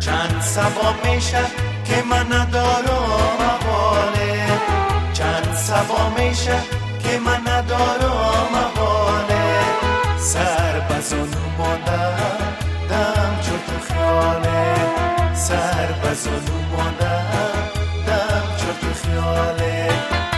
چند سبا میشه که من ندارم احواله، چند سبا میشه که من ندارم احواله، سر بزنو مانده دم چرت خیاله، سر بزنو مانده دم چرت خیاله.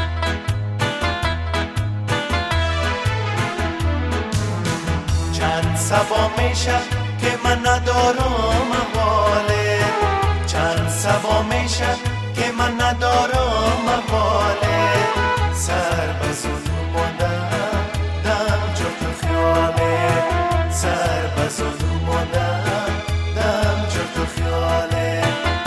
چند سبا میشه که من ندارم احواله، چند سبا میشه که من ندارم احواله، سر بزنو مانده دم چرت خیاله، سر بزنو مانده دم چرت خیاله.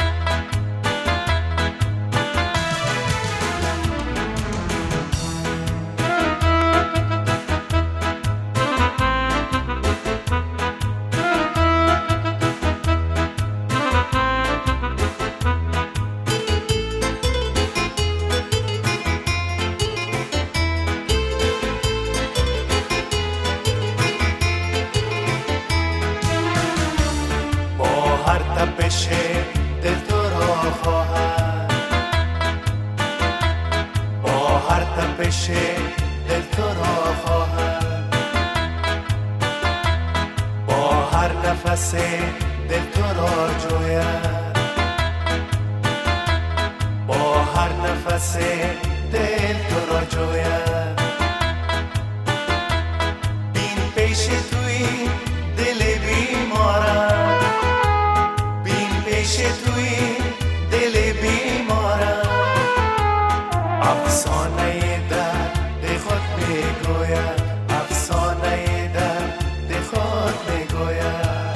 تپش دل تو را خواهد، با هر تپش دل تو را خواهد، با هر نفس دل تو را جوید، با هر نفس دل تو را جوید. بین پیش توی دل بیمارم، پیش توی دل بیمارم، افسانه درد خود میگوید، افسانه درد خود میگوید.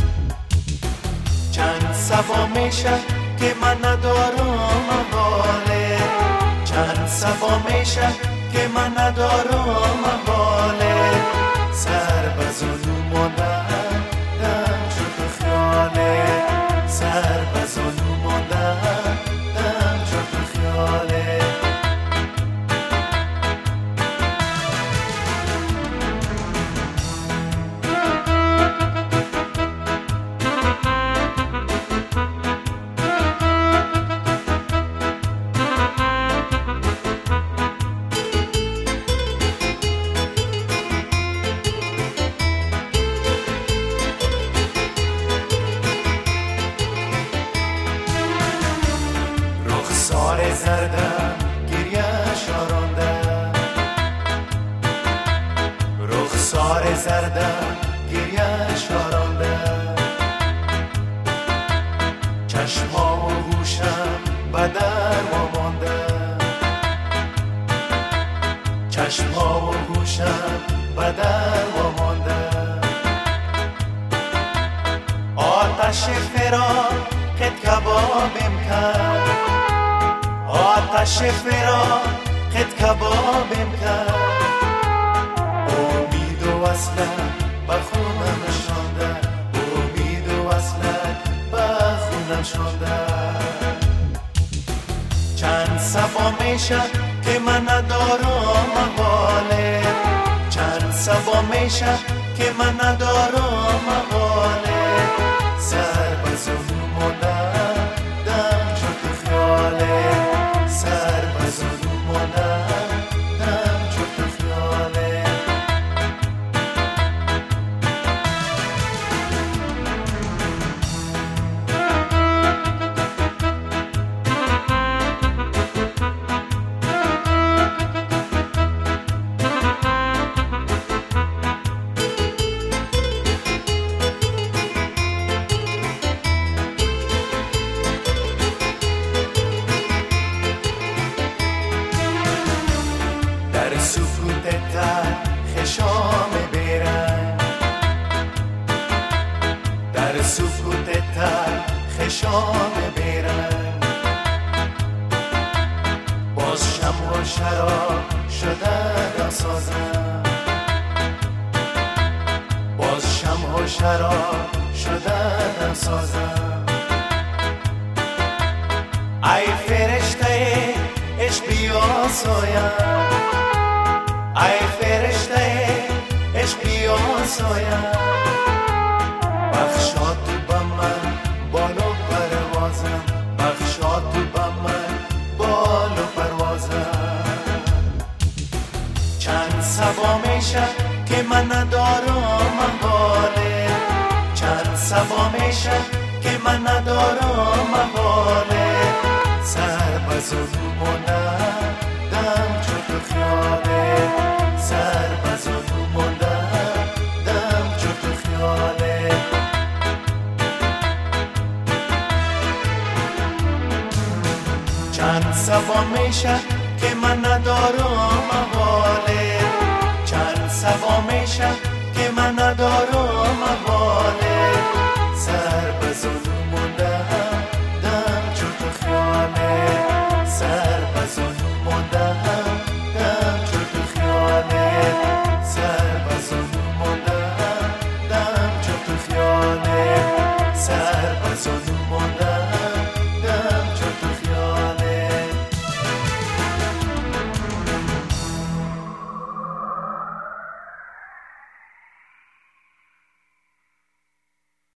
چند سبا میشه که من ندارم احواله، چند سبا میشه که من ندارم احواله، سر بزنو مانده دم چرت خیاله، سر بزنو مانده دم چرت خیاله. رخسار زردم گریه شارانده، رخسار زردم گریه شارانده، چشما و گوشم بدر مانده، چشما و گوشم بدر مانده. آتش فراقت کبابم کرد، آتش فراقت کبابم کرد، امید و وصلت به خونم شانده، امید و وصلت به خونم شانده. چند سبا میشه که من ندارم احواله، چند سبا میشه که من ندارم احواله، سر بزنو مانده دم چرت خیاله، سر بزنو مانده دم چرت خیاله. در سکوت تلخ شام بیرن، در سکوت تلخ شام بیرن، باز شمع و شراب شده دم سازم، باز شمع و شراب شده دم سازم. ای فرشته عشق بیا سایم، ای فرشته عشق بیا سایم، بخشات با من بالو نوازم، بخشا تو با من بال و پروازم. چند سبا میشه که من ندارم محاله، چند سبا میشه که من ندارم محاله. سر بزنو مونده دم چو تو خیاله، سر بزنو مونده دم چو تو خیاله. چند سبا میشه که من ندارم محاله، چند سبا میشه که من ندارم محاله. سر بزنو مونده دم چو تو خیاله، سر بزنو مونده دم چو تو خیاله، سر بزنو مونده دم چو تو خیاله، سر بزنو